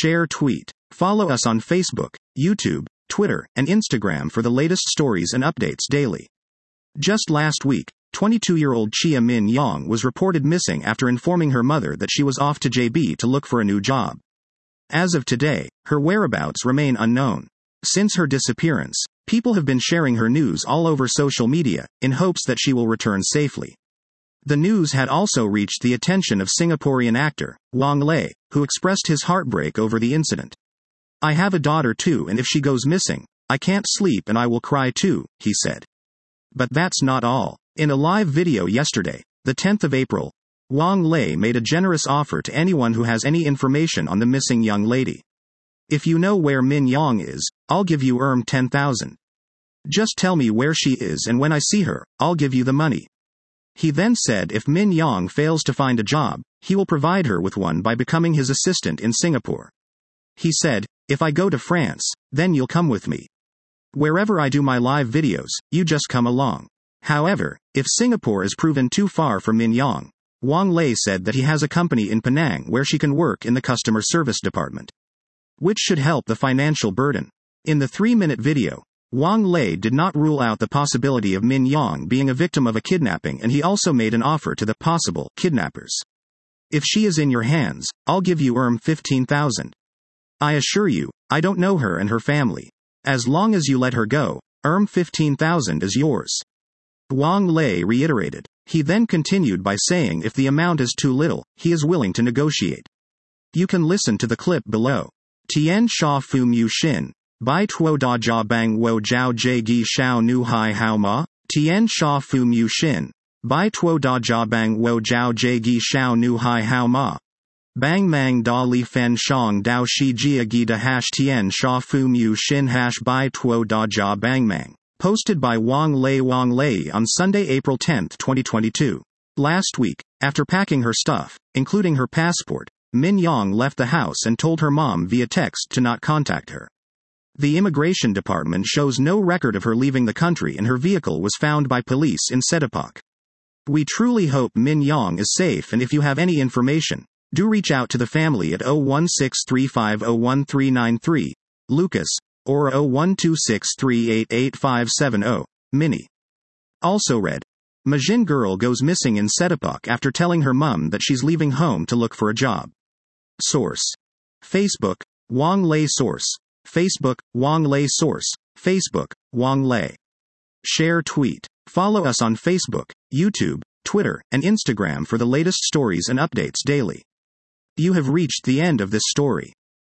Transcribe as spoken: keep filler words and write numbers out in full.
Share tweet. Follow us on Facebook, YouTube, Twitter, and Instagram for the latest stories and updates daily. Just last week, twenty-two-year-old Chia Min Yong was reported missing after informing her mother that she was off to J B to look for a new job. As of today, her whereabouts remain unknown. Since her disappearance, people have been sharing her news all over social media, in hopes that she will return safely. The news had also reached the attention of Singaporean actor, Wong Lei, who expressed his heartbreak over the incident. "I have a daughter too, and if she goes missing, I can't sleep and I will cry too," he said. But that's not all. In a live video yesterday, the tenth of April, Wong Lei made a generous offer to anyone who has any information on the missing young lady. "If you know where Min Yong is, I'll give you erm ten thousand. Just tell me where she is, and when I see her, I'll give you the money." He then said if Min Yong fails to find a job, he will provide her with one by becoming his assistant in Singapore. He said, "If I go to France, then you'll come with me. Wherever I do my live videos, you just come along." However, if Singapore is proven too far for Min Yong, Wong Lei said that he has a company in Penang where she can work in the customer service department, which should help the financial burden. In the three-minute video, Wong Lei did not rule out the possibility of Min Yong being a victim of a kidnapping, and he also made an offer to the possible kidnappers. "If she is in your hands, I'll give you erm fifteen thousand. I assure you, I don't know her and her family. As long as you let her go, erm fifteen thousand is yours," Wong Lei reiterated. He then continued by saying if the amount is too little, he is willing to negotiate. You can listen to the clip below. Tian Sha Fu Mu Shin. Bai Tuo Da Jia Bang Wo Jiao Jie Gi Shao Nu Hai Hao Ma. Tian Sha Fu Mu Shin. Bai Tuo Da Jia Bang Wo Jiao Jie Gi Shao Nu Hai Hao Ma. Bang Mang Da Li Fen Shang Dao Shi Jia Gi Da Hash Tian Sha Fu Mu Shin Hash Bai Tuo Da Jia Bang Mang. Posted by Wong Lei Wong Lei on Sunday, April tenth, twenty twenty-two. Last week, after packing her stuff, including her passport, Min Yong left the house and told her mom via text to not contact her. The immigration department shows no record of her leaving the country, and her vehicle was found by police in Setapak. We truly hope Min Yong is safe, and if you have any information, do reach out to the family at zero one six three five zero one three nine three, Lucas, or zero one two six three eight eight five seven zero, Minnie. Also read, Majin girl goes missing in Setapak after telling her mum that she's leaving home to look for a job. Source. Facebook, Wong Lei. Source. Facebook, Wong Lei. Source. Facebook, Wong Lei. Share tweet. Follow us on Facebook, YouTube, Twitter, and Instagram for the latest stories and updates daily. You have reached the end of this story.